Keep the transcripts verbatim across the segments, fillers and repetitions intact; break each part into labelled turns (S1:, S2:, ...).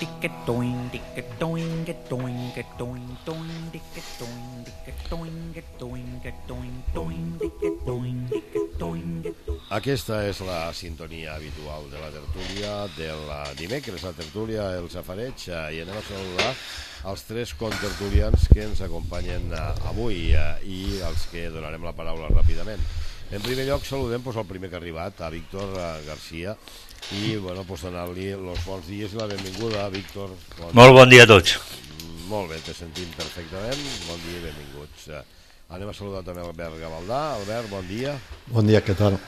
S1: Aquesta és la sintonia habitual de la tertúlia del dimecres, la tertúlia El Safareig, i anem a saludar els tres contertulians que ens acompanyen avui i als que donarem la paraula ràpidament. En primer lloc saludem pues, el primer que ha arribat, a Víctor García, i bueno, pues, donar-li els bons dies i la benvinguda. Víctor, bon
S2: molt bon dia a tots.
S1: Molt bé, te sentim perfectament, bon dia i benvinguts. Anem a saludar també Albert Gavaldà. Albert, bon dia.
S3: Bon dia, què tal?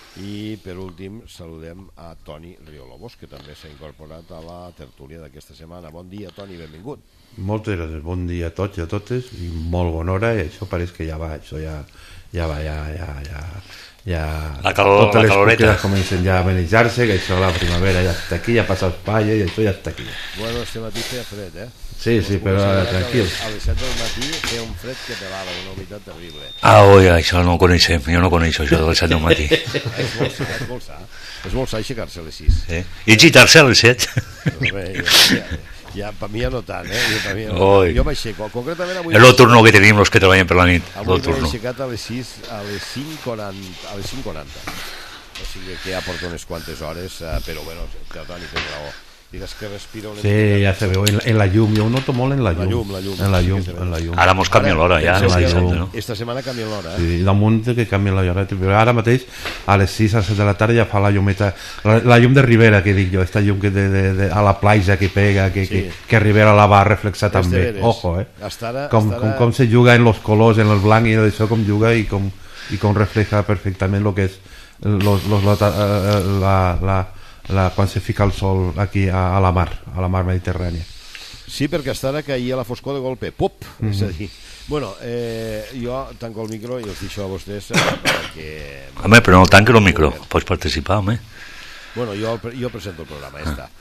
S1: I per últim saludem a Toni Riolobos, que també s'ha incorporat a la tertúlia d'aquesta setmana. Bon dia, Toni, benvingut.
S3: Moltes gràcies, bon dia a tots i a totes, i molt bona hora, i això pareix que ja va, això ja, ja va, ja, ja, ja, ja...
S2: La calor,
S3: totes
S2: la caloreta.
S3: Les comencen ja a manejar-se, que això la primavera ja està aquí, ja passa els palles, i això ja està aquí.
S1: Bueno, este matí feia fred, eh?
S3: Sí, sí, però tranquil.
S1: A les set del matí feia un fred que pelava, una humitat terrible.
S2: Ah, oi, això no ho coneixem, jo no coneixo això de les set del matí.
S1: És molt sa, és molt sa. És molt sa aixecar-se a les sis.
S2: Sí. I gitar-se a les set.
S1: Bé, ja, ja, per mi ja no tant, eh? Jo, per mi ja no tant. Jo m'aixeco, concretament avui...
S2: És el turno que tenim els que treballen per la nit.
S1: Avui m'he aixecat a les sis, a les cinc quaranta, a les cinc quaranta. O sigui que ja porto unes quantes hores, però bueno, Toni, tens raó. Digues que respira una
S3: sí, mica. Ja se veu, en, en la llum, jo ho noto molt en la llum.
S1: La llum, la llum.
S3: En la llum,
S1: sí
S3: en la llum.
S2: Ara mos canvien l'hora, ja.
S1: En la
S2: llum.
S1: No? Esta setmana canvien l'hora, eh?
S3: Sí, damunt que canvien l'hora. Però ara mateix, a les sis, a les set de la tarda, ja fa la llumeta, la, la llum de Ribera, que dic jo, esta llum que de, de, de, a la platja que pega, que, sí. que, que Ribera la va reflexar
S1: es
S3: també.
S1: Veres.
S3: Ojo, eh?
S1: Estarà,
S3: com,
S1: estarà...
S3: Com, com se juga en los colors, en el blanc i això, com juga i com, i com refleja perfectament lo que és los, los, la, la, la La, quan se fica el sol aquí a, a la mar, a la mar Mediterrània.
S1: Sí, perquè estarà que ahir a la foscor de golpe, pop! Mm-hmm. És a dir, bueno, eh, jo tanco el micro i us deixo a vostès eh, perquè...
S2: Home, però no tanqui el micro, pots participar, home.
S1: Bueno, jo, jo presento el programa, ja està.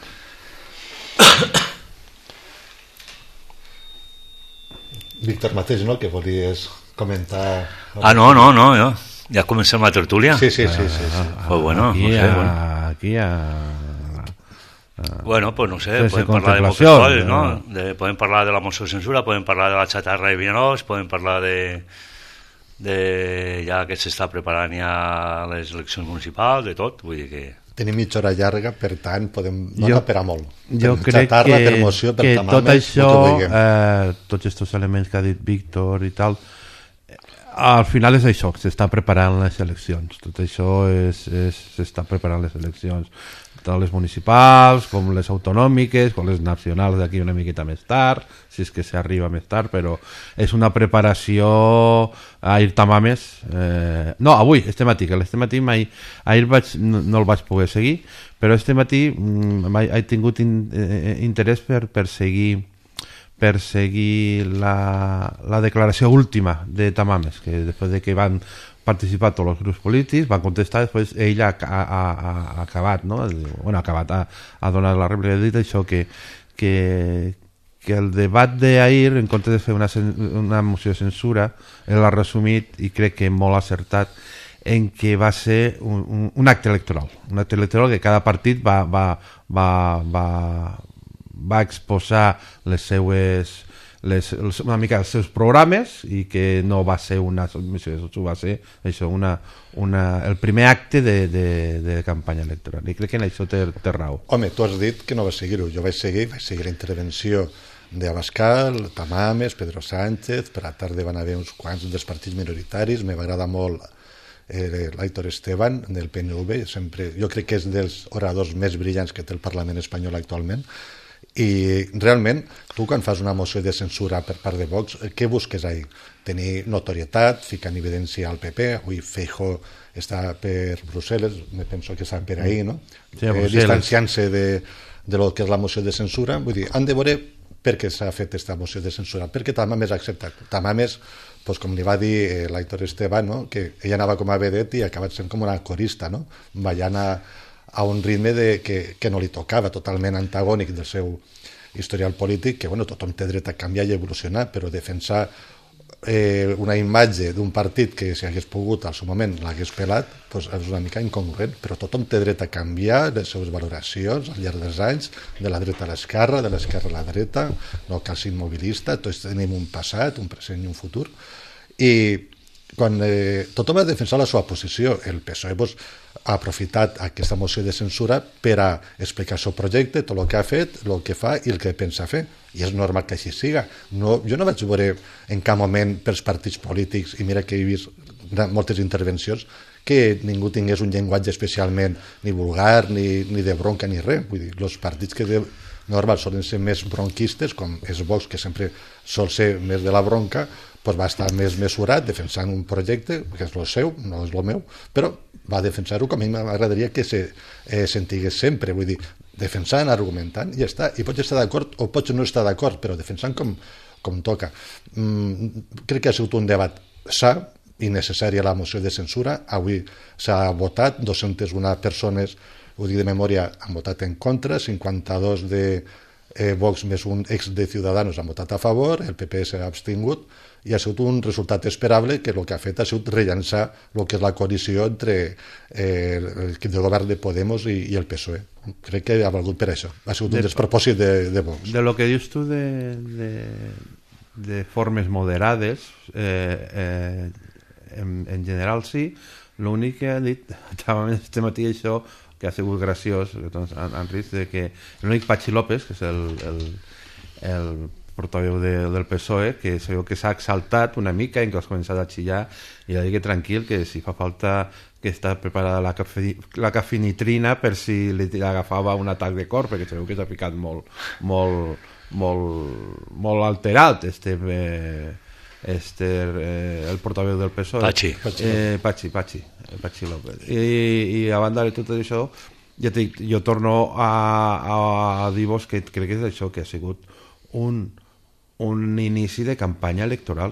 S4: Víctor mateix, no?, que volies comentar...
S2: Ah, no, no, no, jo... Ja comencem la tertúlia?
S4: Sí, sí, sí. sí, sí.
S2: Ah, pues bueno,
S3: aquí,
S2: no sé,
S3: a,
S2: bueno.
S3: aquí a...
S2: Bueno, pues no sé, podem parlar de moltes coses, no? De, podem parlar de la moció de censura, podem parlar de la xatarra de Vinaròs, podem parlar de, de ja que s'està preparant ja les eleccions municipals, de tot, vull dir que...
S4: Tenim mitja hora llarga, per tant, podem no
S3: jo,
S4: taperar molt.
S3: Jo
S4: per
S3: crec
S4: xatarra,
S3: que,
S4: per moció, per
S3: que
S4: tamames,
S3: tot això,
S4: que
S3: eh, tots aquests elements que ha dit Víctor i tal, al final és això, s'està preparant les eleccions, tot això s'està preparant les eleccions, tant les municipals com les autonòmiques, com les nacionals d'aquí una miqueta més tard, si és que s'arriba més tard, però és una preparació a ir tamames, eh, no, avui, este matí, que este matí mai, ahir vaig, no, no el vaig poder seguir, però este matí mm, he tingut in, eh, interès per, per seguir per seguir la, la declaració última de Tamames, que després de que van participar tots els grups polítics, van contestar, després ell ha, ha, ha, ha acabat, no? Bueno, ha acabat, ha, ha donat la rèplica, ha dit això, que, que, que el debat d'ahir, en comptes de fer una, una moció de censura, ell l'ha resumit, i crec que molt acertat, en què va ser un, un, un acte electoral, un acte electoral que cada partit va... va, va, va va exposar les seues les, una mica els seus programes i que no va ser una submissió, va ser això, una, una, el primer acte de, de, de campanya electoral, i crec que en això té, té raó.
S4: Home, tu has dit que no vas seguir-ho, jo vaig seguir, vaig seguir la intervenció d'Abascal, Tamames, Pedro Sánchez, per la tarda van haver uns quants dels partits minoritaris, me va agradar molt eh, l'Aitor Esteban del P N V, sempre, jo crec que és dels oradors més brillants que té el Parlament espanyol actualment. I realment, tu quan fas una moció de censura per part de Vox, què busques ahí? Tenir notorietat, ficar en evidència al P P, avui Feijóo està per Brussel·les, me penso que està per ahí, no?
S3: Sí,
S4: eh, distanciant-se de, de lo que és la moció de censura, vull dir, han de veure per què s'ha fet aquesta moció de censura, perquè Tamames ha acceptat. Tamames, pues, com li va dir eh, l'Aitor Esteban, no? Que ella anava com a vedet i ha acabat sent com una corista, no? Ballant a a un ritme de, que, que no li tocava, totalment antagònic del seu historial polític, que bueno, tothom té dret a canviar i evolucionar, però defensar eh, una imatge d'un partit que si hagués pogut al seu moment l'hagués pelat, doncs és una mica incongruent, però tothom té dret a canviar les seves valoracions al llarg dels anys, de la dreta a l'esquerra, de l'esquerra a la dreta, no cal ser immobilista, tots tenim un passat, un present i un futur, i quan eh, tothom ha defensat la seva posició, el P S O E pues, ha aprofitat aquesta moció de censura per a explicar el seu projecte, tot el que ha fet, el que fa i el que pensa fer, i és normal que així siga. No, jo no vaig veure en cap moment pels partits polítics, i mira que he vist moltes intervencions, que ningú tingués un llenguatge especialment ni vulgar, ni, ni de bronca, ni res. Vull dir, els partits que de normal solen ser més bronquistes, com és Vox, que sempre sol ser més de la bronca, doncs va estar més mesurat defensant un projecte, que és el seu, no és el meu, però va defensar-ho com a mi m'agradaria que se eh, sentigués sempre, vull dir, defensant, argumentant, i ja està. I pots estar d'acord o pots no estar d'acord, però defensant com, com toca. Mm, crec que ha sigut un debat sa i necessari a la moció de censura. Avui s'ha votat, dues-centes una persones, ho dic de memòria, han votat en contra, cinquanta-dos de eh, Vox més un ex de Ciudadanos han votat a favor, el P P s'ha abstingut, i ha sigut un resultat esperable que el que ha fet ha sigut rellançar el que és la coalició entre eh, l'equip de govern de Podemos i, i el P S O E. Crec que ha valgut per això. Ha sigut de, un despropòsit de, de Vox.
S3: De lo que dius tu de, de, de formes moderades, eh, eh, en, en general sí, l'únic que ha dit este matí això, que ha sigut graciós, doncs, en, en risc de que l'únic Patxi López, que és el, el, el portaveu de, del P S O E, que sabeu que s'ha exaltat una mica i que has començat a xillar, i ha dit que tranquil, que si fa falta que està preparada la, cafe, la cafinitrina per si li agafava un atac de cor, perquè sabeu que s'ha ficat molt molt, molt, molt alterat este, eh, este eh, el portaveu del P S O E,
S2: Patxi
S3: eh, Patxi, Patxi, Patxi López, i, i a banda de tot això ja dic, jo torno a, a, a dir-vos que crec que és això, que ha sigut un un inici de campanya electoral.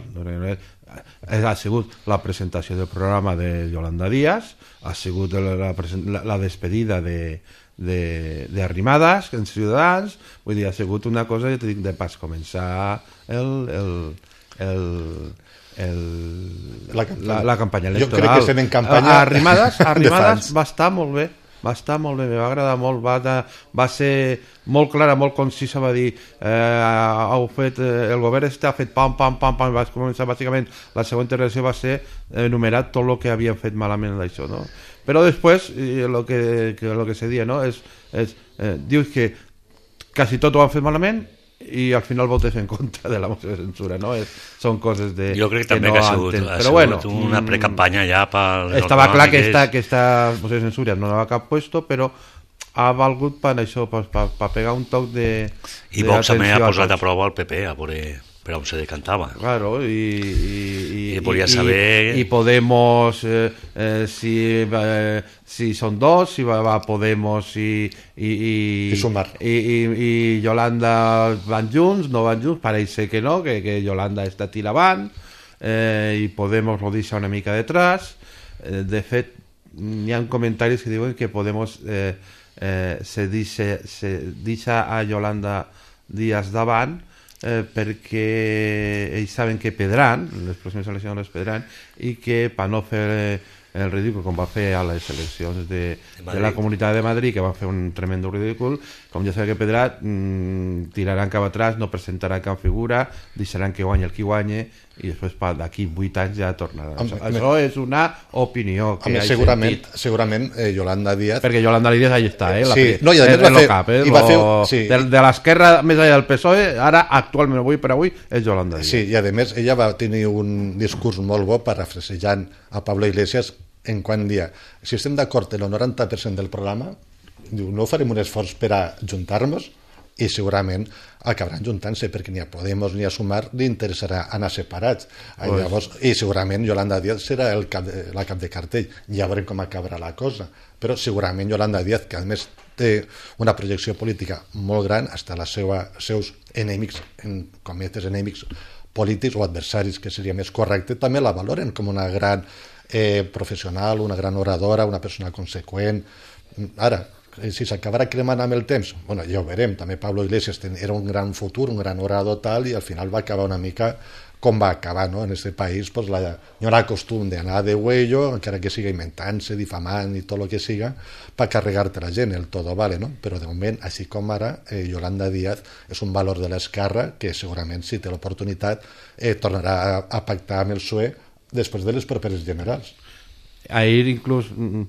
S3: Ha sigut la presentació del programa de Yolanda Díaz, ha sigut la, la, la despedida de, de, de Arrimadas en Ciutadans, vull dir, ha sigut una cosa, ja t'he dit, de pas començar el, el, el, el,
S4: la, campanya.
S3: La, la campanya electoral.
S4: Jo crec que estem en campanya
S3: Arrimadas, Arrimadas va estar molt bé, va estar molt bé, me va agradar molt, va, de, va ser molt clara, molt concisa, va dir eh, heu fet, eh, el govern este ha fet pam, pam, pam, pam, va començar bàsicament, la següent intervenció va ser enumerar tot el que havien fet malament d'això, no? Però després, el que, que, lo que se dia, no? És, és, eh, dius que quasi tot ho han fet malament i al final votes en contra de la moció de censura, no? És, són coses de...
S2: Jo crec que també
S3: no
S2: que ha sigut, ha
S3: però
S2: sigut
S3: bueno,
S2: una precampanya ja per...
S3: Estava clar que esta, que esta moció de censura no anava a cap puesto, però ha valgut per això, per, per, per pegar un toc de...
S2: I Vox també ha posat a prova el P P, a veure per on se decantava.
S3: Claro, i... I,
S2: i, I volia saber...
S3: I, i Podemos, eh, eh, si, eh, si són dos, si va, va Podemos i... I, i,
S4: I sumar.
S3: I, i, i Yolanda van junts, no van junts, pareix ser que no, que, que Yolanda està tira avant, eh, i Podemos ho deixa una mica detrás. Eh, de fet, hi ha comentaris que diuen que Podemos eh, eh, se, dice, se deixa a Yolanda Díaz davant, Eh, perquè ells saben que perdran, les pròximes eleccions les perdran, i que per no fer el ridícul com va fer a les eleccions de, de, de la Comunitat de Madrid, que van fer un tremendo ridícul, com ja saben que perdran, mmm, tiraran cap atràs, no presentaran cap figura, deixaran que guanyi el qui guanyi, i després d'aquí vuit anys ja tornaran. Amb, això és una opinió que
S4: home,
S3: ha
S4: segurament,
S3: sentit.
S4: Segurament eh, Yolanda Díaz...
S3: Perquè Yolanda Díaz ahí està, eh? La,
S4: sí, no, i a més va fer... Cap, eh?
S3: Va
S4: fer
S3: sí. De, de l'esquerra més allà del P S O E, ara actualment, avui per avui, és Yolanda Díaz.
S4: Sí, i a més ella va tenir un discurs molt bo parafrasejant a Pablo Iglesias en quan dia, si estem d'acord en el noranta per cent del programa, diu, no farem un esforç per a juntar-nos, i segurament acabaran juntant-se perquè ni a Podemos ni a Sumar li interessarà anar separats. Pues... Llavors, i segurament Yolanda Díaz serà el cap de, la cap de cartell, ja veurem com acabarà la cosa, però segurament Yolanda Díaz, que a més té una projecció política molt gran, hasta els seus enemics, en cometes enemics polítics o adversaris, que seria més correcte, també la valoren com una gran eh, professional, una gran oradora, una persona conseqüent. Ara, si s'acabarà cremant amb el temps, bueno, ja ho veurem, també Pablo Iglesias era un gran futur, un gran orador tal, i al final va acabar una mica com va acabar, no? En aquest país pues, la, hi haurà costum d'anar de huello, encara que siga inventant-se, difamant i tot el que siga, per carregar-te la gent, el todo vale, no? Però de moment, així com ara, eh, Yolanda Díaz és un valor de l'esquerra que segurament, si té l'oportunitat, eh, tornarà a, a pactar amb el P S O E després de les properes generals.
S3: Ahir inclús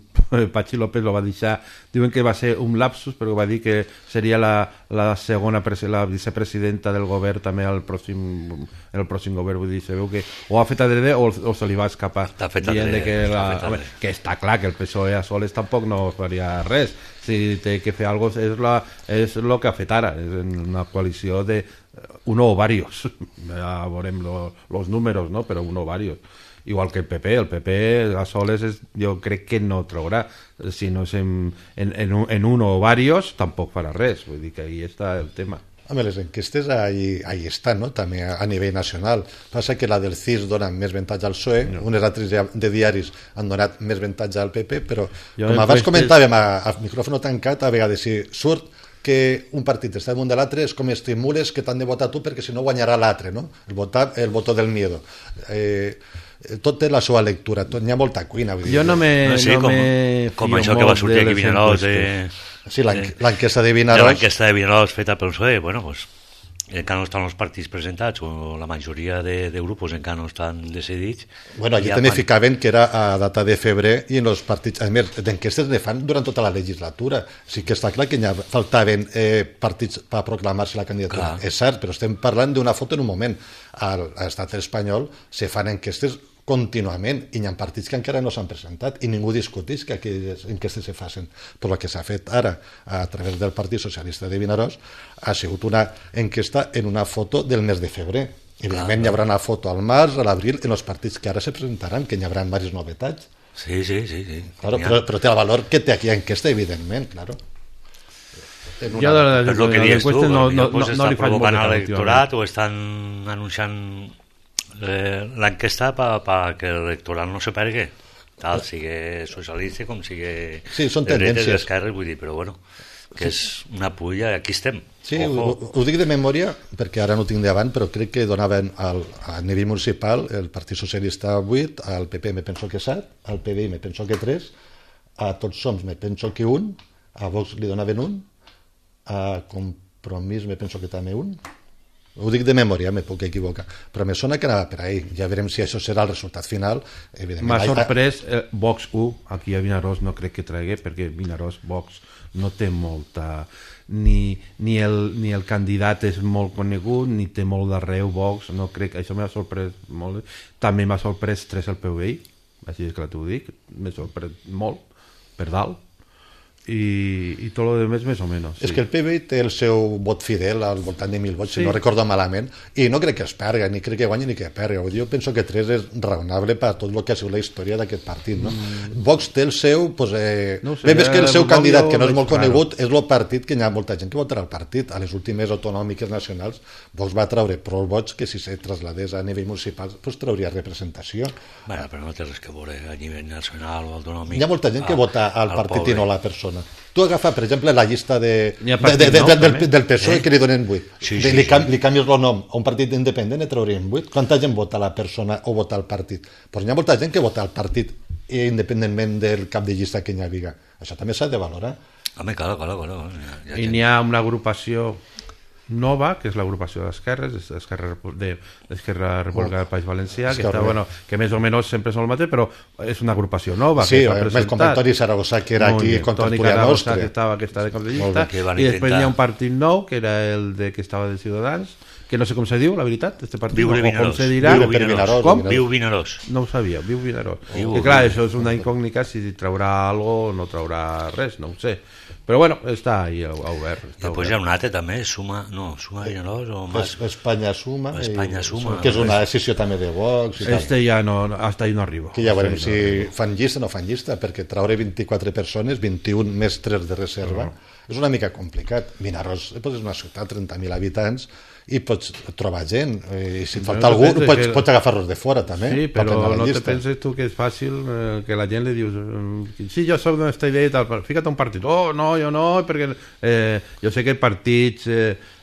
S3: Patxi López lo va deixar, diuen que va ser un lapsus, però va dir que seria la, la segona la vicepresidenta del govern també al pròxim, en el pròxim govern. Vull dir, se veu que o ha fet adrede o, o se li va escapar, dient que, la, home, que està clar que el P S O E a soles tampoc no faria res. Si té que fer alguna cosa és, la, és el que ha fet ara, és una coalició de uno o varios, ja veurem els números, no? Però uno o varios. Igual que el P P, el P P a soles és, jo crec que no traurà, si no és en, en, en, un, en uno o varios tampoc farà res, vull dir que ahí està el tema.
S4: Home, les enquestes ahí, ahí estan, no? També a, a nivell nacional. Passa que la del C I S dona més avantatge al P S O E, no. Unes altres de diaris han donat més avantatge al P P, però jo com abans comentàvem a, a micròfon tancat, a vegades si surt que un partit està damunt de l'altre és com estimules que t'han de votar tu perquè si no guanyarà l'altre, no? El, votar, el voto del miedo. Eh, tot té la seva lectura, tot, hi ha molta cuina. Vull dir.
S3: Jo no me,
S2: no, sí,
S3: no
S2: com,
S3: me
S2: com això que va sortir aquí Vinaròs de...
S4: Sí, l'enquesta de Vinaròs.
S2: L'enquesta de Vinaròs feta pel P S O E, bueno, pues, encara no estan els partits presentats, o la majoria de, de grups encara no estan decidits.
S4: Bueno, allí també quan... ficaven que era a data de febrer i en els partits, a més, d'enquestes ne fan durant tota la legislatura. Sí que està clar que ja faltaven eh, partits per proclamar-se la candidatura. Clar. És cert, però estem parlant d'una foto en un moment. A l'estat espanyol se fan enquestes contínuament i hi ha partits que encara no s'han presentat i ningú discuteix que aquelles enquestes se facin. Però el que s'ha fet ara a través del Partit Socialista de Vinaròs ha sigut una enquesta en una foto del mes de febrer. Evidentment hi haurà una foto al març, a l'abril, en els partits que ara se presentaran, que hi haurà diverses novetats.
S2: Sí, sí, sí. sí.
S4: Claro, però, però té el valor que té aquí enquesta, evidentment, claro.
S3: Una... Ja de la, de,
S2: de, de, de,
S3: no, no, no,
S2: pues
S3: no li faig molt
S2: de l'electorat o estan anunciant eh, l'enquesta per pa que l'electorat no se pergui, tal, sigui socialista com sigui
S4: sí, són
S2: de dretes,
S4: tendències.
S2: d'esquerres, vull dir, però bueno, que és una pulla, aquí estem.
S4: Sí, ho, ho dic de memòria, perquè ara no ho tinc davant, però crec que donaven al, a nivell municipal el Partit Socialista vuit, al P P me penso que set, al P D I me penso que tres, a Tots Som me penso que un, a Vox li donaven un, a Compromís me penso que també un. Ho dic de memòria, me puc equivocar, però me sona que anava per ahí. Ja veurem si això serà el resultat final.
S3: M'ha sorprès eh, Vox u, aquí a Vinaròs no crec que tregui, perquè Vinaròs Vox no té molta... Ni, ni, el, ni el candidat és molt conegut, ni té molt d'arreu Vox, no crec, això m'ha sorprès molt. També m'ha sorprès tres el P V I, així és que t'ho dic, m'ha sorprès molt, per dalt. I, i tot el demés més o menys sí.
S4: És que el P V I té el seu vot fidel al voltant de mil vots, sí. Si no recordo malament, i no crec que es perga, ni crec que guanyi ni que perga. Jo penso que tres és raonable per tot el que ha sigut la història d'aquest partit, no? Mm. Vox té el seu pues, eh, no sé, bé, més que el seu candidat, que no és molt conegut, és el partit que hi ha molta gent que votarà el partit. A les últimes autonòmiques nacionals Vox va treure prou vots que si se trasladés a nivell municipal pues, trauria representació.
S2: Bueno, però no té res que veure a nivell nacional o autonòmic.
S4: Hi ha molta gent que vota al partit i no la persona. Tu agafa, per exemple, la llista de, de,
S3: de,
S4: de, de, del, del P S O E eh? Que li donen vuit.
S2: Sí,
S4: de,
S2: sí,
S4: li, cam,
S2: sí.
S4: li canvies el nom a un partit independent i traurien vuit. Quanta gent vota la persona o vota el partit? Pues hi ha molta gent que vota el partit independentment del cap de llista que hi havia. Això també s'ha de valorar.
S2: Home, claro, claro, claro.
S3: Ja, ja I n'hi ha una agrupació nova, que és l'agrupació d'esquerres, d'Esquerra de, Republicana del País Valencià, que, està, bueno, que més o menys sempre són el mateix, però és una agrupació nova.
S4: Sí,
S3: que
S4: el comentatori Saragossa, que era aquí contemporània nostra.
S3: Que estava que estava de cap de llista, i després hi ha un partit nou, que era el de, que estava de Ciutadans, que no sé com se diu, la veritat, este partit,
S2: Viure
S3: o com se dirà.
S4: Viure per Vinaròs.
S3: Com?
S2: Viu Vinaròs.
S3: No ho sabia, Viu Vinaròs. Que clar, això és una incògnita, si traurà algo o no traurà res, no ho sé. Però bueno, està ahí obert.
S2: I després hi ha un altre també, Suma, no, Suma Vinaròs o
S4: más... Espanya Suma,
S2: Espanya Suma,
S4: que és una decisió també de Vox i
S3: este tal. Ja no, hasta ahí no arribo.
S4: Que ja veurem si no fan llista o no fan llista, perquè traure vint-i-quatre persones, vint-i-un més tres de reserva, uh-huh. És una mica complicat. Vinaròs és una ciutat, trenta mil habitants, i pots trobar gent, i si et falta no, algú pots, que... pots agafar-los de fora també.
S3: Sí, però no te penses tu que és fàcil eh, que la gent li dius sí, jo soc d'esta idea i tal, fica't un partit, oh, no, jo no, perquè eh, jo sé que partits eh,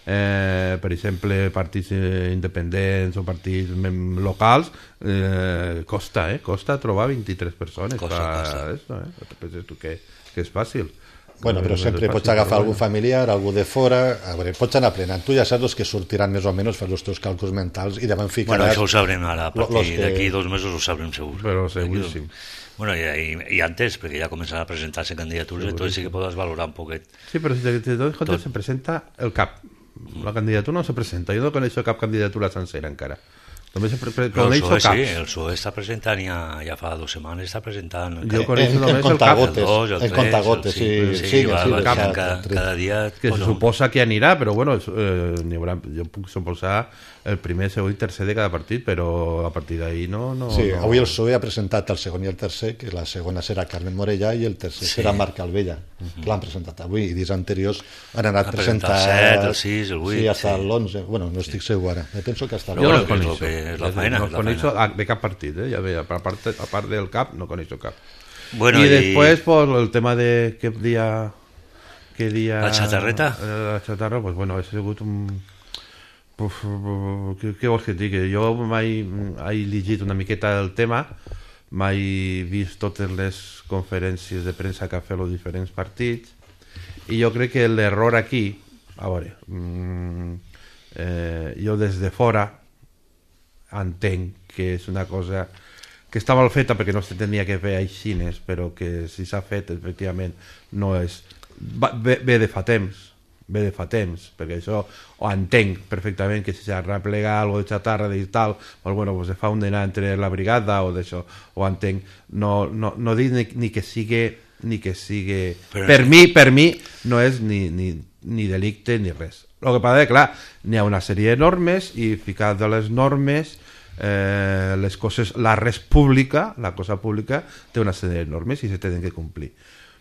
S3: eh, per exemple, partits independents o partits locals, eh, costa, eh? Costa trobar vint-i-tres persones.
S2: Costa,
S3: fa
S2: costa.
S3: Esto, eh? Penses tu que, que és fàcil?
S4: Bueno, però sempre pots agafar algú familiar, algú de fora, a veure, pots anar aprenent. Tu ja saps els que sortiran més o menys, fas els teus càlculs mentals i davant ficaràs...
S2: Bueno, això ho sabrem ara, a partir
S4: que...
S2: d'aquí dos mesos ho sabrem segur.
S3: Però seguríssim.
S2: Bueno, i, i, i antes, perquè ja començan a presentar-se candidatures, entonces sí que podràs valorar un poquet.
S3: Sí, però si te, te dones compte, se presenta el cap. La candidatura no se presenta. Jo no coneixo cap candidatura sencera encara. Només se pre
S2: Però el
S3: coneixo
S2: PSOE
S3: caps.
S2: sí, el PSOE està presentant ja, ja fa dues setmanes, està presentant...
S3: Jo
S2: cada-
S3: coneixo
S4: En, en
S3: només el cap.
S4: contagotes,
S2: el dos, el
S4: en
S2: tres,
S4: contagotes,
S2: el
S4: sí,
S2: cinc,
S4: sí,
S2: sí,
S4: sí,
S2: va,
S4: sí,
S2: va
S4: sí,
S2: canviant
S4: sí,
S2: cada,
S4: sí.
S2: cada dia...
S3: Que se
S2: bueno,
S3: suposa que anirà, però bueno, eh, n'hi haurà, jo puc suposar el primer, segon i tercer de cada partit, però a partir d'ahí no, no...
S4: Sí,
S3: no.
S4: avui el PSOE ha presentat el segon i el tercer, que la segona serà Carmen Morellà i el tercer
S2: Sí.
S4: serà Marc Alvella, que l'han presentat avui, i dies anteriors han anat
S2: Ha
S4: presentant...
S2: presentat el set, el sis, el vuit,
S4: Sí, hasta
S2: sí.
S4: l'onze, bueno, no estic segur ara, me penso que hasta
S3: Jo no
S2: bueno,
S3: els
S2: que és
S3: coneixo.
S2: lo que és la feina,
S3: no
S2: és
S3: els
S2: la
S3: coneixo
S2: feina.
S3: a- de cap partit, eh? Ja veia, a part, a part del cap no coneixo cap.
S2: Bueno,
S3: I,
S2: i
S3: després, pues, el tema de què dia... Què dia...
S2: La xatarreta?
S3: Eh, La xatarra, pues bueno, ha sigut un... Uf, què, què vols que et digui? Jo mai he llegit una miqueta del tema, mai he vist totes les conferències de premsa que ha fet els diferents partits, i jo crec que l'error aquí, a veure, mm, eh, jo des de fora entenc que és una cosa que està mal feta perquè no se tenia que fer així, però que si s'ha fet efectivament no és... Va, ve, ve de fa temps, ve de fa temps, perquè això ho entenc perfectament, que si s'arreplega algo de xatarra i tal, pues bueno, pues se fa un dinar entre la brigada o d'això, ho entenc. No, no, no dic ni, ni que sigui ni que sigui...
S2: Però
S3: per
S2: no.
S3: mi, per mi no és ni, ni, ni delicte ni res. El que passa és que, clar, n'hi ha una sèrie de normes i ficat de les normes eh, les coses, la res pública, la cosa pública té una sèrie de normes i se tenen que complir.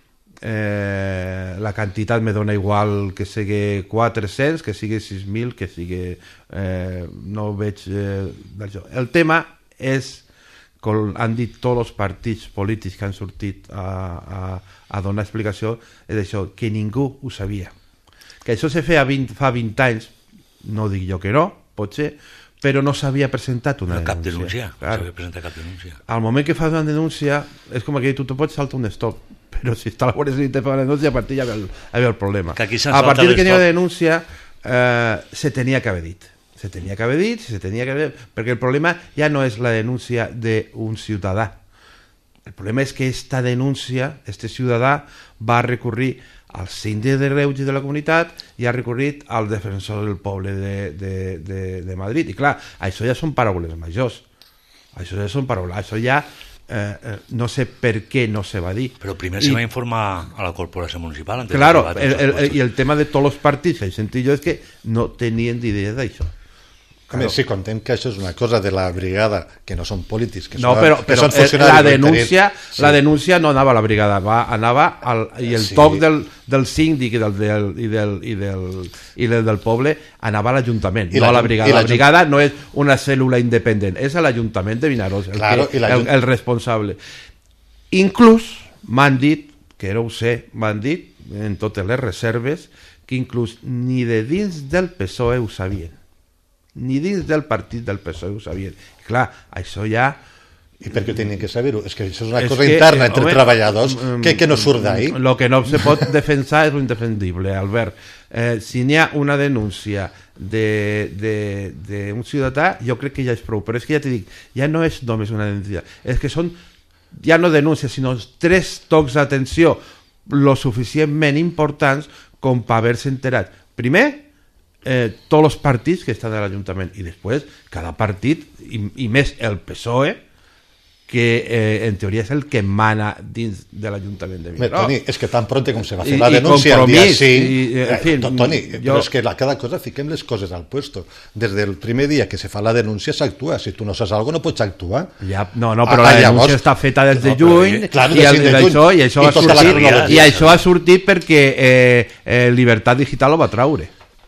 S3: Eh, la quantitat me dona igual que sigui quatre-cents, que sigui sis mil, que sigui... Eh, no veig... Eh, d'això. El tema és, com han dit tots els partits polítics que han sortit a, a, a donar explicació, és això, que ningú ho sabia. Que això se feia vint, fa vint anys, no dic jo que no, potser, però no s'havia presentat una
S2: no cap
S3: denúncia.
S2: denúncia, no
S3: Claro.
S2: s'havia presentat cap denúncia.
S3: Al moment que fas una denúncia, és com que tu te pots saltar un stop, però si està a la Guàrdia Civil i te fa una denúncia, a partir ja ve el, ja ve el problema.
S2: Que aquí se'n
S3: A
S2: salta
S3: partir que n'hi ha
S2: l'stop.
S3: denúncia, eh, se tenia que haver dit. Se tenia que haver dit, se tenia que haver... Perquè el problema ja no és la denúncia d'un ciutadà. El problema és que esta denúncia, este ciutadà, va recurrir al síndic de greuges de la comunitat i ha recorrit al defensor del poble de, de, de, de Madrid. I clar, això ja són paraules majors. Això ja són paraules... Això ja eh, eh, no sé per què no se va dir.
S2: Però primer
S3: I,
S2: se va informar a la corporació municipal. antes
S3: claro,
S2: de
S3: el, el,
S2: el,
S3: i el tema de tots els partits que he sentit jo és que no tenien idea d'això.
S4: Claro. Si contem que això és una cosa de la brigada, que no són polítics, que
S3: No,
S4: són,
S3: però,
S4: que
S3: però
S4: són
S3: eh,
S4: funcionaris
S3: la
S4: del
S3: denúncia,
S4: interès. Sí.
S3: la denúncia no anava a la brigada, va, anava al, i el
S4: Sí.
S3: toc del, del síndic i del, del, i, del, i, del, i del, del poble anava a l'Ajuntament,
S4: I
S3: no
S4: la-
S3: a la brigada.
S4: i la
S3: La brigada no és una cèl·lula independent, és a l'Ajuntament de Vinaròs, el,
S4: Claro,
S3: que,
S4: i la-
S3: el, el responsable. Inclús m'han dit, que no ho sé, m'han dit en totes les reserves, que inclús ni de dins del P S O E ho sabien. Ni dins del partit del P S O E ho sabien. I clar, això ja...
S4: I per què tenien que saber-ho? És que això és una
S3: És
S4: cosa
S3: que,
S4: interna
S3: eh,
S4: entre
S3: home,
S4: treballadors
S3: mm,
S4: que, que no surt d'ahí.
S3: Lo que no se pot defensar és lo indefendible, Albert. Eh, si n'hi ha una denúncia d'un ciutadà, jo crec que ja és prou. Però és que ja t'he dit, ja no és només una denúncia, és que són ja no denúncies, sinó tres tocs d'atenció lo suficientment importants com per haver-se enterat. Primer, eh, tots els partits que estan a l'Ajuntament, i després cada partit, i, i més el P S O E, que eh, en teoria és el que mana dins de l'Ajuntament de
S4: Bé,
S3: Vinaròs.
S4: Toni, és que tan pronte com se va fer
S3: I-
S4: la
S3: i
S4: denúncia el dia
S3: compromís,
S4: cinc,
S3: i, en fi,
S4: eh, Toni,
S3: jo-
S4: però és que la, cada cosa fiquem les coses al puesto. Des del primer dia que se fa la denúncia s'actua. Si tu no saps alguna cosa no pots actuar.
S3: Ja, no, no, però
S4: Ah,
S3: la denúncia
S4: llavors-
S3: està feta des de
S2: No, però,
S3: juny,
S2: eh,
S4: clar,
S3: i,
S4: des
S3: el,
S4: de
S3: i,
S4: juny,
S3: això, i això
S4: i
S3: ha
S4: tota la
S3: sortit,
S2: tecnologia.
S3: i això ha sortit perquè eh, eh, Libertat Digital ho va traure.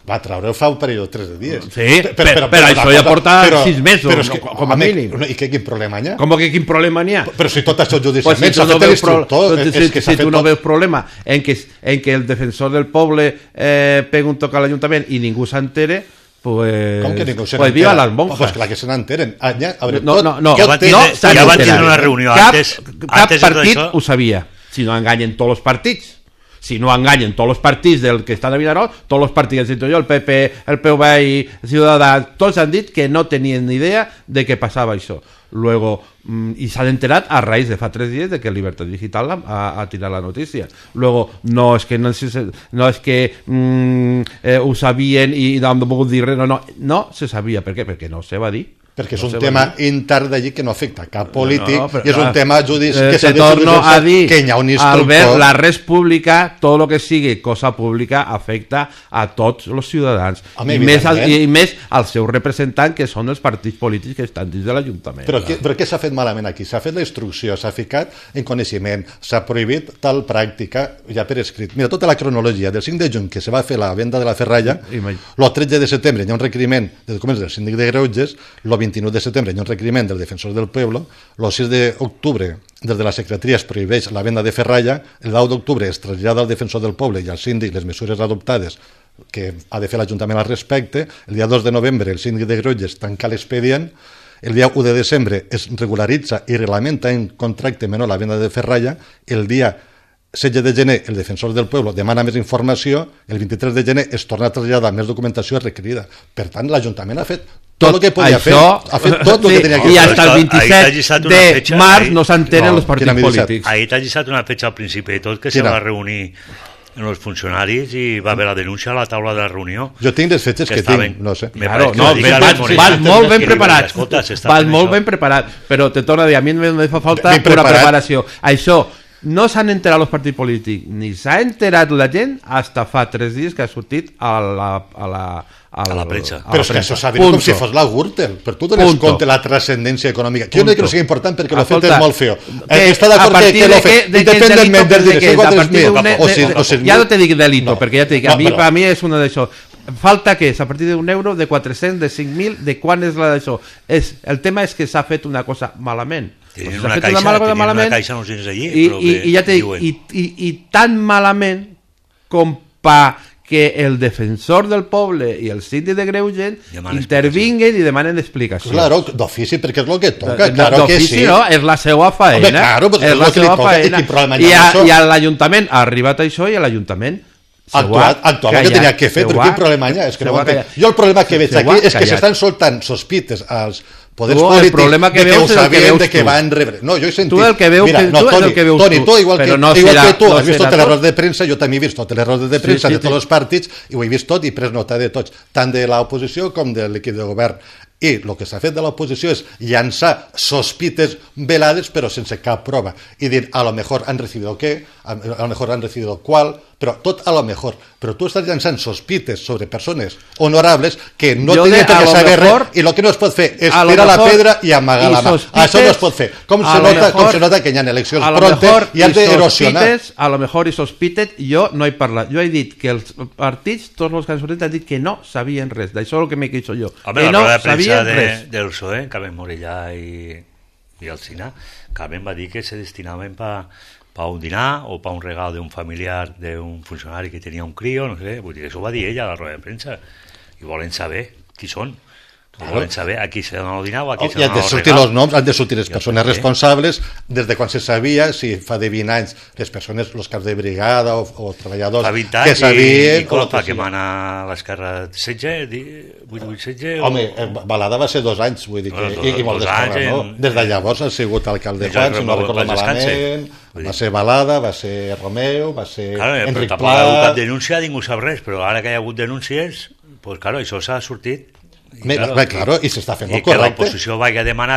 S4: va treure fa un parell o tres de dies.
S3: Sí, però, però, però, però això ja porta però, sis mesos, però que, no, com a mínim.
S4: I que, quin problema n'hi ha?
S3: Com que quin problema n'hi ha?
S4: Però si tot això judicialment
S3: pues si
S4: s'ha
S3: no
S4: fet l'instructor...
S3: Pro, si si, si tu no tot... veus problema en que, en que el defensor del poble eh, pega un toc a l'Ajuntament i ningú s'entere, pues,
S4: com que ningú se
S3: pues viva les monjas.
S4: Pues clar que se n'enteren. Ah, ja, a veure,
S3: no, no, no,
S2: ja van tindre, no, ja van tindre una reunió
S3: cap,
S2: antes.
S3: Cap
S2: antes
S3: partit ho sabia, si no enganyen tots els partits. Si no enganyen tots els partits del que estan a Vinaròs, tots els partits, el el P P, el P V i Ciutadans, tots han dit que no tenien ni idea de què passava això. Luego, mm, y se han enterado a raíz de fa tres días de que Libertad Digital ha, ha tirado la noticia. Luego, no es que no, no es que mm, eh, ho sabien i no pogut dir res, no, no, no se sabia. Per què? Perquè no se va dir.
S4: Perquè és no un tema intern d'allí que no afecta cap polític no, no, però, i és un
S3: ah,
S4: tema judicial
S3: eh, que s'ha de judicialitzar,
S4: que hi ha un instructor.
S3: Albert, la res pública, tot el que sigui cosa pública afecta a tots els ciutadans.
S4: Home,
S3: I, més al, I més als seus representants, que són els partits polítics que estan dins de l'Ajuntament.
S4: Però, què, però què s'ha fet malament aquí? S'ha fet la instrucció, s'ha ficat en coneixement, s'ha prohibit tal pràctica ja per escrit. Mira, tota la cronologia del cinc de juny que se va fer la venda de la ferralla, el tretze de setembre hi ha un requeriment de documents del síndic de Greuges, el vint-i-nou de setembre hi ha un requeriment del defensor del pueblo, el sis d'octubre des de la secretaria es prohibeix la venda de ferralla, el deu d'octubre es trasllada al defensor del poble i al síndic les mesures adoptades que ha de fer l'Ajuntament al respecte, el dia dos de novembre el síndic de Greuges tanca l'expedient, el dia u de desembre es regularitza i reglamenta en contracte menor la venda de ferralla, el dia setze de gener el defensor del pueblo demana més informació, el vint-i-tres de gener es torna a traslladar més documentació requerida. Per tant, l'Ajuntament ha fet tot, tot el que podia fer, ha fet tot el
S3: sí,
S4: que tenia que fer.
S3: I fins el vint-i-set de març no s'entenen els partits polítics.
S2: Ahir t'ha llistat una fetge al principi de tot que se va reunir en els funcionaris i va haver la denúncia a la taula de la reunió.
S4: Jo tinc les fetges que, que tinc, no sé.
S3: Claro, no, vas, vas molt ben preparat, vas molt ben preparat, però te torno a dir, a mi me fa falta una preparació. Això, no s'han enterat els partits polítics, ni s'ha enterat la gent hasta fa tres dies que ha sortit a la... A la
S2: a la premsa.
S4: Però és que això s'ha vist com si fos la Gürtel. Per tu dones compte la transcendència econòmica. Jo no dic que no sigui important perquè l'ofet és molt feo. Està d'acord que l'ofet, independentment del direcció quatre mil...
S3: Ja no te dic delito, perquè ja te dic, a mi, a mi és una d'això. Falta que és a partir d'un euro, de quatre-cents, de cinc mil, de quan és la d'això. El tema és que s'ha fet una cosa malament.
S2: Tenien una caixa, tenien una caixa no sé allí,
S3: i, i, i ja te dic, i, i, i tan malament com pa que el defensor del poble i el síndic de Greuges intervinguen i demanen explicació.
S4: Claro, d'ofici, perquè és el que toca, claro que sí.
S3: No? És la seva faena.
S4: Home, claro, pues és, és la seva faena.
S3: I, a, i a l'Ajuntament ha arribat això i a l'Ajuntament
S4: actuat, actuat el que tenia que fer, però quin problema hi ha? És que no jo el problema que veig aquí és que s'estan soltant sospites als poders polítics de que ho sabien, de que van rebre. No, jo he sentit...
S3: Tu el que veus
S4: Mira, no,
S3: tu
S4: Toni,
S3: que veus
S4: Toni, tu, igual que,
S3: no
S4: igual
S3: serà,
S4: que tu,
S3: no
S4: has vist totes les rodes de premsa, jo també he vist totes les rodes de premsa sí, sí, de tots sí. els partits i ho he vist tot i pres nota de tots, tant de l'oposició com de l'equip de govern. I el que s'ha fet de l'oposició és llançar sospites velades però sense cap prova i dir, a lo mejor han recibido què, a lo mejor han recibido qual, però tot a lo mejor. Però tu estàs llançant sospites sobre persones honorables que no tenen per què saber res i el que no es pot fer és tirar la pedra i amagar la mà. Això no es pot fer. Com se nota, com se nota que hi ha eleccions prontes i has d'erosionar.
S3: A lo mejor i sospites, jo no he parlat. Jo he dit que els partits, tots els que han sortit, han dit que no sabien res. D'això és el que m'he queixat jo.
S2: Home, la roda de premsa del P S O E, Carmen Morellà i, i Alsina, Carmen va dir que se destinaven pa, pa un dinar o pa un regal d'un familiar d'un funcionari que tenia un crio, no sé, vull dir, això ho va dir ella a la roda de premsa i volen saber qui són. Claro. Volen saber a qui se dona el dinar o a qui oh, se dona el regal. Han de sortir
S4: els noms, han de sortir les persones responsables des de quan se sabia, si fa de vint anys, les persones, els caps de brigada o, o treballadors
S2: fa vint anys
S4: que sabien...
S2: I, i com fa que mana l'esquerra setze, vuit vuit setze... O...
S4: Home, Balada va ser dos anys, vull dir que... Bueno, dos, i, i molt d'escola, no? Des de llavors ha sigut alcalde Juan, si no recordo malament, va ser Balada, va ser Romeu, va ser
S2: claro,
S4: Enric Pla...
S2: Tampoc hi ha hagut cap denúncia, ningú sap res, però ara que hi ha hagut denúncies, pues claro, això s'ha sortit.
S4: I, Me, claro, claro, i s'està fent molt correcte.
S2: I que l'oposició vagi a demanar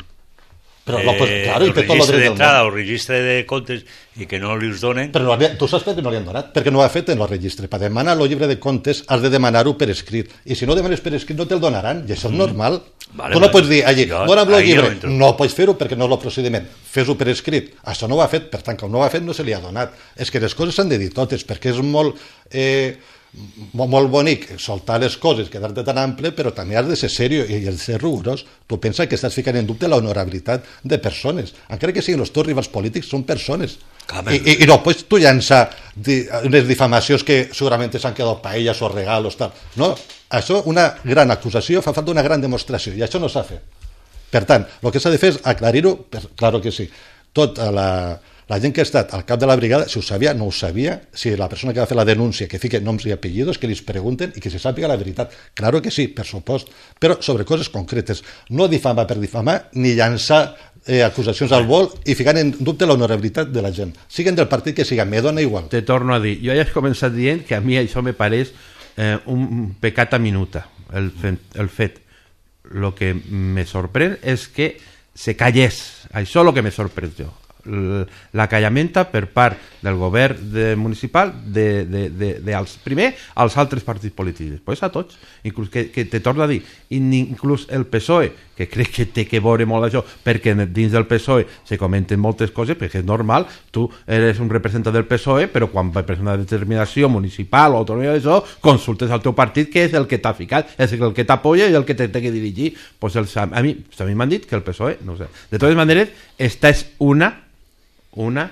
S4: però eh, claro,
S2: el registre d'entrada o el registre de comptes i que no li els donen.
S4: Però no, tu saps per què no li han donat? Perquè no ho ha fet en el registre. Per demanar el llibre de comptes has de demanar-ho per escrit. I si no demanes per escrit no te'l donaran. I això és normal. Vale, tu no pots dir allí, dona'm el llibre. No, no pots fer-ho perquè no és el procediment. Fes-ho per escrit. Això no ho ha fet. Per tant, com no ho ha fet no se li ha donat. És que les coses s'han de dir totes perquè és molt... Eh, molt bonic soltar les coses, quedar-te tan ample, però també has de ser seriós i has de ser rigorós. Tu pensa que estàs ficant en dubte l'honorabilitat de persones, encara que siguin els teus rivals polítics, són persones. I, i, i no pots tu llançar di, unes difamacions que segurament s'han quedat paelles o regalos, tal. No, això, una gran acusació, fa falta una gran demostració, i això no s'ha fet. Per tant, el que s'ha de fer és aclarir-ho, claro que sí, tota la... La gent que ha estat al cap de la brigada, si ho sabia, no ho sabia, si la persona que va fer la denúncia, que fique noms i apellidos, que li pregunten i que se sàpiga la veritat. Claro que sí, per supost, però sobre coses concretes. No difamar per difamar, ni llançar eh, acusacions al vol i ficar en dubte l'honorabilitat de la gent. Siguen del partit que siga, me dona igual.
S3: Te torno a dir, jo ja he començat dient que a mi això me pareix eh, un pecat a minuta, el, el fet. Lo que me sorprèn és que se callés, això és el que me sorprèn jo. L'acallamenta per part del govern de municipal de, de, de, de als, primer als altres partits polítics, després a tots, inclús que, que te torno a dir, inclús el P S O E, que crec que té que veure molt això, perquè dins del P S O E se comenten moltes coses, perquè és normal, tu eres un representant del P S O E, però quan va per una determinació municipal o autonòmica d'això, consultes al teu partit, que és el que t'ha ficat, és el que t'apoya i el que té que dirigir. Pues el, a mi també m'han dit que el P S O E, no sé. De totes maneres, esta és una una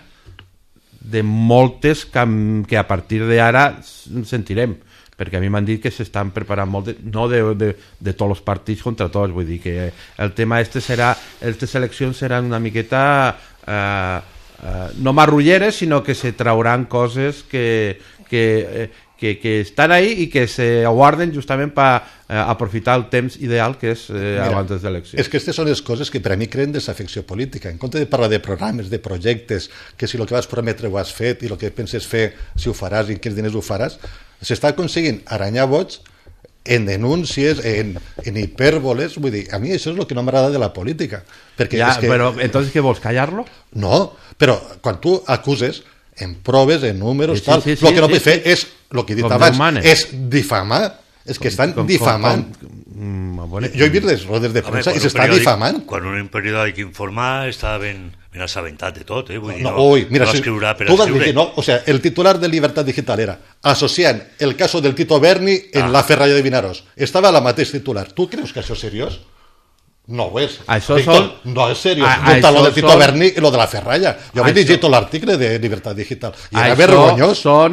S3: de moltes que, que a partir d'ara sentirem, perquè a mi m'han dit que s'estan preparant molt, de, no de, de, de tots els partits contra tots, vull dir que el tema este serà, aquestes eleccions seran una miqueta eh, eh, no marrulleres, sinó que se trauran coses que, que, eh, que, que estan ahí i que se aguarden justament per eh, aprofitar el temps ideal que és eh, Mira, abans de les eleccions.
S4: És que aquestes són les coses que per a mi creen desafecció política. En compte de parlar de programes, de projectes, que si el que vas prometre ho has fet i el que penses fer, si ho faràs i en quins diners ho faràs, s'està aconseguint aranyar vots en denúncies, en, en hipèrboles. Vull dir, a mi això és el que no m'agrada de la política. Perquè
S3: ja,
S4: és que...
S3: però entonces què vols, callar-lo?
S4: No, però quan tu acuses en proves, en números, sí, tal, sí, sí, el que no sí, vull sí, fer sí. és, el que he dit com abans, humanes. és difamar, és que com, estan com, difamant. Com, com, com, jo he vist les rodes de premsa i s'està difamant.
S2: Quan un periòdic informa està ben, ben assabentat de tot, eh? Vull dir,
S4: no,
S2: no,
S4: ui, mira,
S2: no
S4: si,
S2: escriurà per
S4: tu
S2: escriure.
S4: Dir, no? O sea, el titular de Libertad Digital era associant el caso del Tito Berni en ah. la Ferralla de Vinaròs. Estava la mateix titular. Tu creus que això és seriós? No ho és.
S3: Això
S4: Víctor,
S3: són...
S4: no és seriós.
S3: A,
S4: no lo de Tito
S3: són...
S4: Berni i lo de la Ferralla. Jo vaig llegir tot l'article de Libertad Digital i era
S3: això
S4: vergonyós.
S3: Són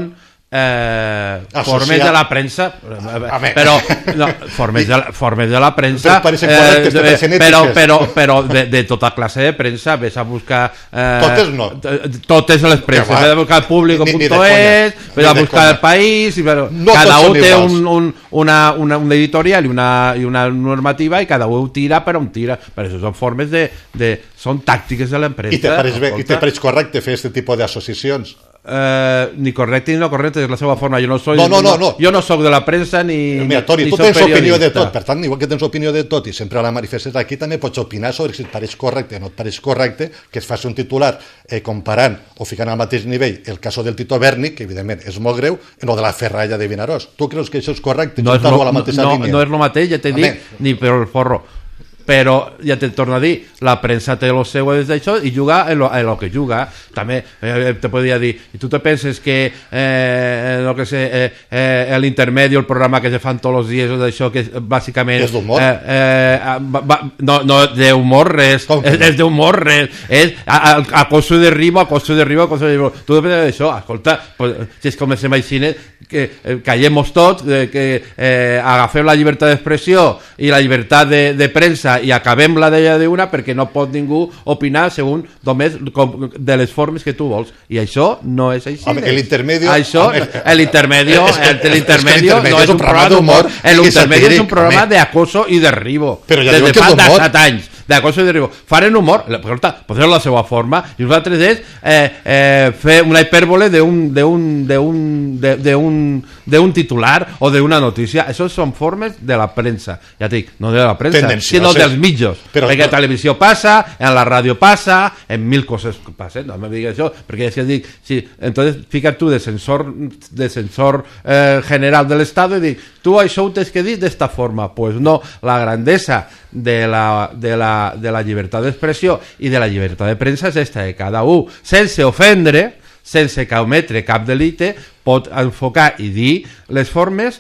S3: eh, formes de la premsa, però no, formes, de la, formes de la premsa,
S4: eh, de,
S3: però, però, però de, de tota classe de premsa, ves a buscar eh,
S4: totes no,
S3: totes les premses, ves a buscar el público punto es, ves a buscar el país, però no cada un té un, un, una, una, un editorial i una, i una normativa i cada un tira per on tira, però això són formes de, de són tàctiques de l'empresa.
S4: I te pareix, bé, i te pareix correcte fer aquest tipus d'associacions?
S3: Eh, ni correcte ni no correcte, és la seva forma. Jo no soy,
S4: no, no, no, no.
S3: Jo no soc de la premsa ni
S4: Mira, Toni,
S3: ni
S4: tu tens
S3: periodista.
S4: Opinió de tot, per tant, igual que tens opinió de tot i sempre la manifestes aquí, també pots opinar sobre si et pareix correcte o no et pareix correcte que es faci un titular eh, comparant o ficant al mateix nivell el cas del Tito Berni, que evidentment és molt greu, en el de la Ferralla de Vinaròs. Tu creus que això és correcte?
S3: No és, lo,
S4: a la mateixa
S3: no,
S4: línia?
S3: no és el mateix, ja t'he dit, ni per el forro. Però ja te torno a dir, la premsa té lo seu des d'això i juga en lo, en lo que juga. També eh, te podria dir, i tu te penses que eh, no que sé, eh, eh, l'intermedi, el programa que se fan tots els dies d'això, que bàsicament
S4: és d'humor?
S3: Eh, eh, va, va, no, no d'humor res, és, és d'humor res, és a, a, a costo de rimo, a costo de rimo, a costo de rimo. Tu depèn d'això, escolta, pues, si és comencem així, que eh, callem tots, eh, que eh, agafem la llibertat d'expressió i la llibertat de, de premsa i acabem la d'ella d'una, perquè no pot ningú opinar segons només com, de les formes que tu vols, i això no és així.
S4: Home, l'intermedio
S3: això, l'intermedio l'intermedio no és un programa d'humor, l'intermedio és un programa d'acoso i derribo
S4: ja
S3: des de fa set anys d'acoso i derribo, fan humor, potser la seva forma, i nosaltres és eh, eh, fer una hipèrbole d'un d'un titular o d'una notícia. Això són formes de la premsa, ja dic, no de la premsa, sinó dels mitjos, però, perquè a televisió passa, en la ràdio passa, en mil coses passen, no me digues això, perquè ja dic, sí, entonces fica't tu de censor, de censor eh, general de l'Estat i dic, tu això ho tens que dir d'esta forma. Pues no, la grandesa de la, de la, de la llibertat d'expressió i de la llibertat de premsa és esta, de cada un, sense ofendre, sense cometre cap delicte, pot enfocar i dir les formes,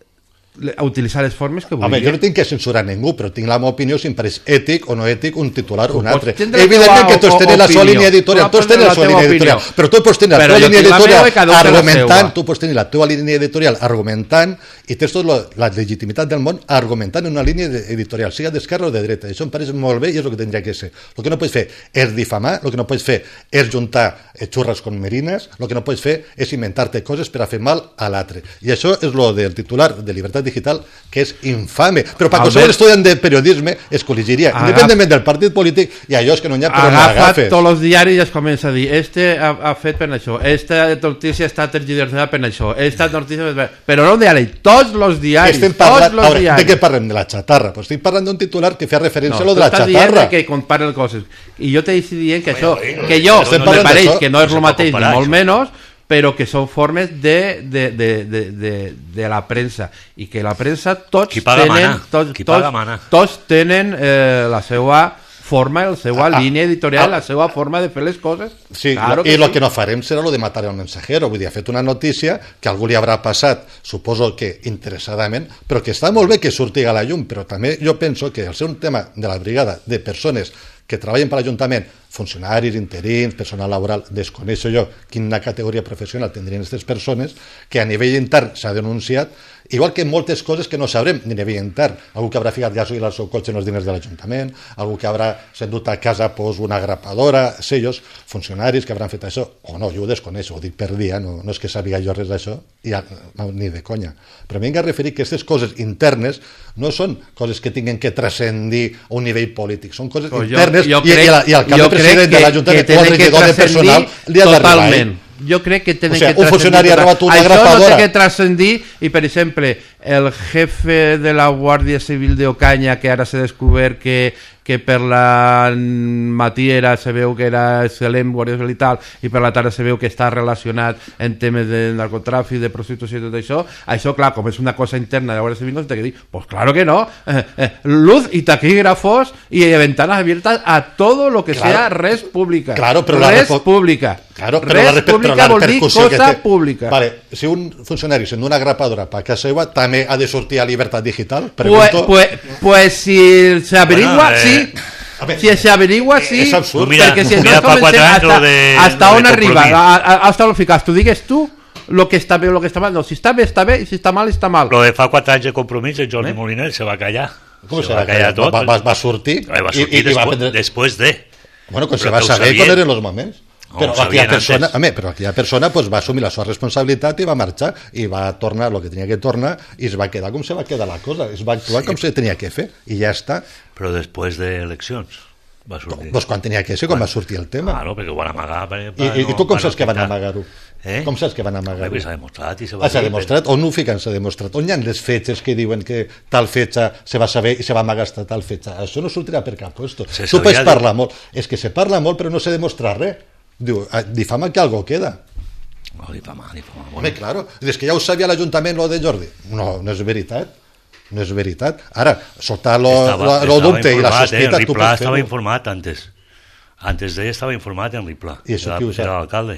S3: utilitzar les formes que vulgui.
S4: Home, jo no tinc que censurar ningú, però tinc la meva opinió si em pareix ètic o no ètic un titular o un altre. Evidentment que tots tenen la seva línia editorial, tots tenen la seva línia editorial, però tu pots tenir la teva línia editorial argumentant, tu pots tenir la teva línia editorial argumentant i tens tota la legitimitat del món argumentant en una línia editorial, sigui d'esquerra o de dreta. Això em pareix molt bé i és el que tindria que ser. El que no pots fer és difamar, el que no pots fer és juntar xurras con merinas, el que no pots fer és inventar-te coses per a fer mal a l'altre. I això és lo del titular de Llibertat Digital, que és infame, però per qualsevol estudiant de periodisme es col·legiria, independentment del partit polític, i allò és que no hi ha però no
S3: agafa tots els diaris i es comença a dir este ha, ha fet per això, esta notícia està tergiversada per això, esta notícia però no un diari, tots els diaris
S4: parlant,
S3: tots els diaris.
S4: De què parlem? De la xatarra? Pues estic parlant d'un titular que fa referència
S3: no,
S4: a lo de la xatarra.
S3: Que comparen coses, i jo t'he dient que això, que jo me pareix que no és el mateix ni molt menys, però que són formes de, de, de, de, de, de la premsa i que la premsa tots tenen tots, tots, tots tenen eh, la seva forma, la seva ah, línia editorial, ah, la seva forma de fer les coses.
S4: Sí, claro, i el sí. que no farem serà lo de matar el mensajero. Vull dir, ha fet una notícia que algú li haurà passat, suposo que interessadament, però que està molt bé que surti a la llum, però també jo penso que al ser un tema de la brigada de persones que treballen per l'Ajuntament, funcionaris, interins, personal laboral, desconeixo jo quina categoria professional tindrien aquestes persones, que a nivell intern s'ha denunciat, igual que moltes coses que no sabrem ni a nivell intern. Algú que haurà ficat gasoil al seu cotxe en els diners de l'Ajuntament, algú que haurà s'endut a casa pues, una grapadora, sellos, funcionaris que hauran fet això, o no, jo ho desconeixo, ho dic per dia, no, no és que sàpiga jo res d'això, ja, ni de conya. Però vinc a referir que aquestes coses internes no són coses que tinguin que transcendir a un nivell polític, són coses pues internes jo, jo crec, i, i, i el cap de president de l'Ajuntament o el regidor de personal li ha d'arribar.
S3: Jo crec que tenen
S4: o sea,
S3: que
S4: un funcionari ha robat una
S3: això
S4: grapadora.
S3: No té que transcendir i, per exemple, el jefe de la Guàrdia Civil de Ocaña, que ara s'ha descobert que, que per la matí era, se veu que era excel·lent Guàrdia Civil i tal, i per la tarda se veu que està relacionat en temes de narcotràfic, de prostitució i tot això, això, clar, com és una cosa interna de la Guàrdia Civil, no s'ha de dir, pues claro que no, eh, eh, luz y taquígrafos y ventanas abiertas a todo lo que claro, sea res pública.
S4: Claro, pero
S3: res
S4: la
S3: pública.
S4: Claro, però
S3: res
S4: la, reper,
S3: pública
S4: però la
S3: vol dir cosa té... pública.
S4: Vale, si un funcionari sent una grapadora per casa seva, també ha de sortir a Llibertat Digital?
S3: Pues, pues, pues si se averigua, bueno, eh... sí. Ver, si se averigua, sí,
S4: és absurd.
S2: Mira,
S3: perquè si
S2: mira
S3: no comencem hasta,
S2: de,
S3: hasta
S2: de
S3: on arriba, hasta on ficas, tu digues tu lo que està bé o lo que està mal, no, si està bé està bé i si està mal està mal.
S2: Lo de fa quatre anys de Compromís, el Jordi eh? Moliner se va callar.
S4: Com se, se va callar tot? Va, va, va sortir,
S2: va sortir i, i, després, va prendre... després de...
S4: Bueno, que se va saber quan eren els moments. No, però, aquella persona, home, però aquella persona pues, va assumir la seva responsabilitat i va marxar i va tornar el que tenia que tornar i es va quedar com se va quedar la cosa, es va actuar sí. com se tenia que fer i ja està.
S2: Però després d'eleccions va sortir.
S4: Doncs quan tenia que ser, quan, quan va sortir el tema.
S2: Claro, perquè ho van amagar. Per, per,
S4: I, i,
S2: no,
S4: I tu com saps que van amagar-ho?
S2: Eh?
S4: Com saps que van amagar-ho?
S2: S'ha demostrat i se va
S4: ah, s'ha demostrat? On ho fiquen? S'ha demostrat? On hi ha les fetges que diuen que tal fetge se va saber i se va amagar tal fetge? Això no sortirà per cap puesto. Se tu pots parlar de... molt. És que se parla molt però no se demostra res. Diu, difama que algo queda.
S2: No, difama, difama.
S4: Home, claro. És que ja ho sabia l'Ajuntament, lo de Jordi. No, no és veritat. No és veritat. Ara, soltar lo, estava, lo, lo dubte i la sospita...
S2: Eh? Riplà estava informat antes. Antes d'ell estava informat en Riplà.
S4: I això qui ho sap?
S2: Era l'alcalde.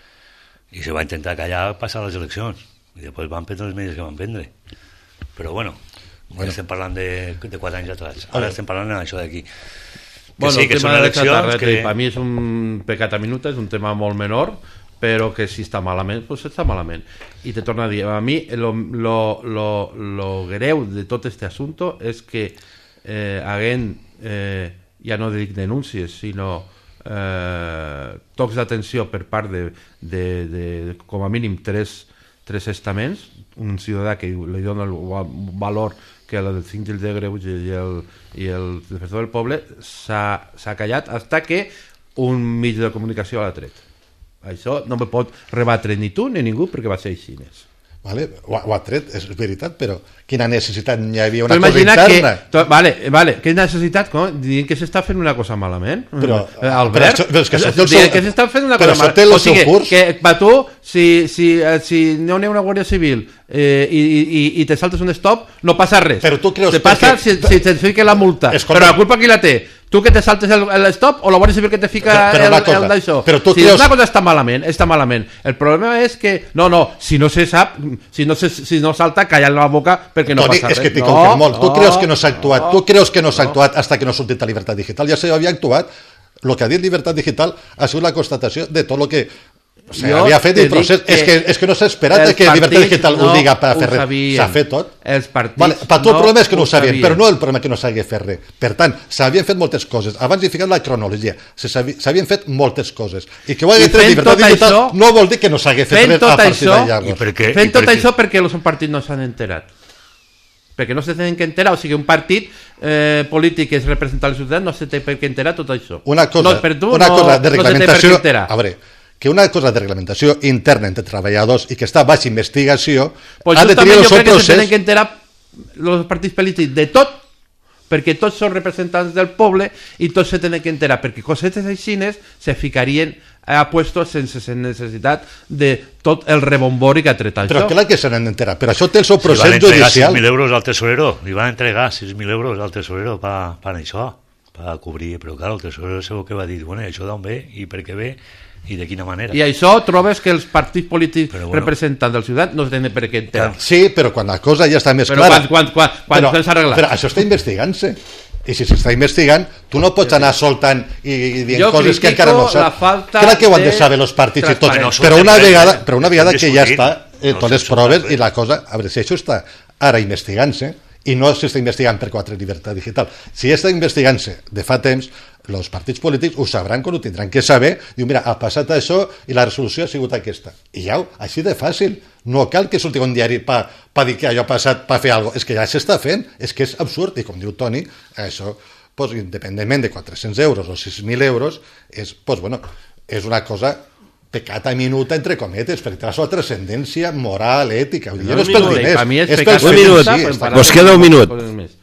S2: I se va intentar callar passar les eleccions. I després van prendre les medides que van prendre. Però bueno, bueno. estem parlant de, de quatre anys atrás. Ara estem parlant d'això d'aquí. Que
S3: bueno,
S2: sí, que són eleccions que...
S3: per mi és un pecat a minuta, és un tema molt menor, però que si està malament, doncs està malament. I te torno a dir, a mi lo, lo, lo, lo greu de tot este assunto és que eh, haguem, eh, ja no dic denúncies, sinó eh, tocs d'atenció per part de, de, de com a mínim tres, tres estaments, un ciutadà que li dona el valor que el del síndic de Greuge i el, i el defensor del poble s'ha callat hasta que un mitjà de comunicació l'ha tret. Això no me pot rebatre ni tu ni ningú perquè va ser així.
S4: Vale, ho, ho ha tret, és veritat, però quina necessitat hi havia una cosa interna?
S3: Que, to, vale, vale, quina necessitat? Com? Dient que s'està fent una cosa malament?
S4: Però,
S3: Albert,
S4: però, però és que
S3: dient seu, que s'està fent una cosa malament.
S4: Però
S3: o sigui,
S4: curs.
S3: que per tu, si, si, si no n'hi ha una Guàrdia Civil eh, i, i, i te saltes un stop, no passa res.
S4: Però tu creus
S3: te passa
S4: que...
S3: si, si te'n fica la multa. Escolta, però la culpa qui la té? tu que te saltes el, el stop o la Guàrdia Civil que te fica
S4: però, però
S3: el,
S4: cosa,
S3: el d'això.
S4: Si
S3: creus... una cosa està malament, està malament. El problema és que, no, no, si no se sap, si no, se, si no salta, callar la boca perquè no
S4: Toni,
S3: passa res.
S4: és que t'hi
S3: no,
S4: confio molt.
S3: no,
S4: Tu creus que no s'ha actuat,
S3: no,
S4: tu creus que no s'ha
S3: no.
S4: actuat hasta que no ha sortit a Llibertat Digital. Ja s'havia actuat. El que ha dit Llibertat Digital ha sigut la constatació de tot el que o sigui, havia fet el procés. És que, és que no s'ha esperat que Llibertat Digital no ho diga per fer res. S'ha fet tot.
S3: Els partits
S4: vale, per tu el
S3: no
S4: problema és que no ho sabien,
S3: sabien,
S4: però no el problema que no s'hagi fet res. Per tant, s'havien fet moltes coses. Abans he ficat la cronologia. S'havien fet moltes coses. I que ho hagi tret Llibertat Digital això, no vol dir que no s'hagi fet res a partir de llavors.
S2: Per què?
S3: Fent tot això perquè els partits no s'han enterat. Perquè no se tenen que enterar, o sigui, un partit eh, polític que és representar la societat no se té per què enterar tot això.
S4: Una cosa,
S3: no, per tu,
S4: una
S3: no,
S4: cosa de reglamentació,
S3: no
S4: a veure, que una cosa de reglamentació interna entre treballadors i que està baix investigació
S3: pues
S4: ha de tenir el seu procés.
S3: Que se tenen que enterar els partits polítics de tot, perquè tots són representants del poble i tots se tenen que enterar, perquè cosetes aixines se ficarien a puestos sense necessitat de tot el rebombori que ha tret això.
S4: Però clar que se n'han d'enterar, però això té el seu
S2: si
S4: procés judicial. Li van entregar
S2: sis mil euros al tesorero, li van entregar sis mil euros al tesorero per pa això, per cobrir, però clar, el tesorero segur que va dir, bueno, això d'on ve i per què ve i de quina manera.
S3: I això trobes que els partits polítics bueno, representants del ciutat no tenen per què enterar.
S4: Sí, però quan la cosa ja està més
S3: però
S4: clara.
S3: Quan, quan, quan, quan s'ha arreglat.
S4: Però això està investigant-se. I si s'està investigant, tu no pots anar soltant i, i dient
S3: jo
S4: coses que encara no saps. Clar que ho han de saber els partits i tot, no però una vegada, però una vegada que ja està eh, totes les proves i la cosa, a veure, si això està ara investigant-se i no s'està investigant per quatre Llibertat Digital, si està investigant-se de fa temps, els partits polítics ho sabran quan ho tindran que saber, diu, mira, ha passat això i la resolució ha sigut aquesta. I ja, així de fàcil. No cal que surti un diari per pa dir que allò ha passat, per fer alguna cosa. És que ja s'està fent, és que és absurd. I com diu Toni, això, pues, independentment de quatre-cents euros o sis mil euros, és, pues, bueno, és una cosa pecat a minuta, entre cometes, perquè té la seva transcendència moral, ètica. No, no és pels diners.
S3: És
S4: pels
S1: un minut, vos queda un minut.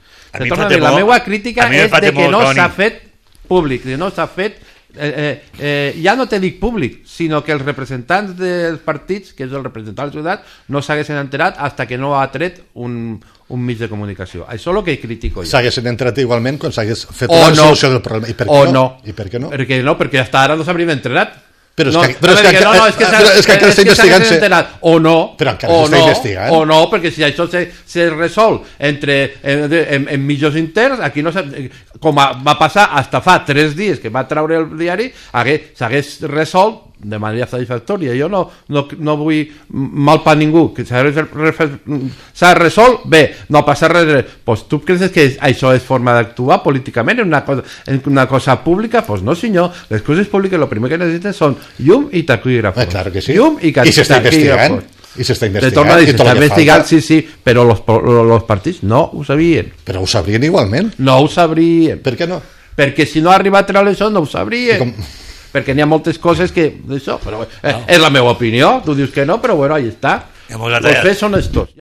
S3: La meva crítica és de que no s'ha fet públic, no s'ha fet eh, eh, eh, ja no te dic públic, sinó que els representants dels partits, que és el representant de la ciutat, no s'haguessin enterat hasta que no ha tret un, un mig de comunicació. Això és el que critico jo.
S4: S'haguessin enterat igualment quan s'hagués fet
S3: o
S4: la
S3: no.
S4: resolució del problema. I per què
S3: o
S4: no?
S3: no?
S4: I per què no?
S3: Perquè no, perquè hasta ara no s'haurien enterat.
S4: Però és
S3: no,
S4: que, però és que,
S3: no, no, és que,
S4: però és que encara està investigant-se.
S3: O no,
S4: però encara
S3: o
S4: s'està
S3: no,
S4: investigant.
S3: o no, perquè si això se, se resol entre, en, en, en mitjos interns, aquí no com va passar hasta fa tres dies que va treure el diari, s'hagués resolt de manera satisfactòria. Jo no, no, no vull mal per ningú, que s'ha resolt, bé, no passa res. Pues tu creus que això és forma d'actuar políticament en una cosa, en una cosa pública? Pues no, senyor. Les coses públiques, el primer que necessiten són llum i taquígrafos.
S4: Ah, claro que sí.
S3: Llum i,
S4: I s'està investigant. I s'està investigant.
S3: Dir, s'està investigant, sí, sí, però los, los partits no ho sabien.
S4: Però ho sabrien igualment.
S3: No ho sabrien.
S4: Per què no?
S3: Perquè si no ha arribat a això no ho sabrien. Com... perquè n'hi ha moltes coses que d'això, però eh, no. És la meva opinió, tu dius que no, però bueno, ahí està. Els fets són estos.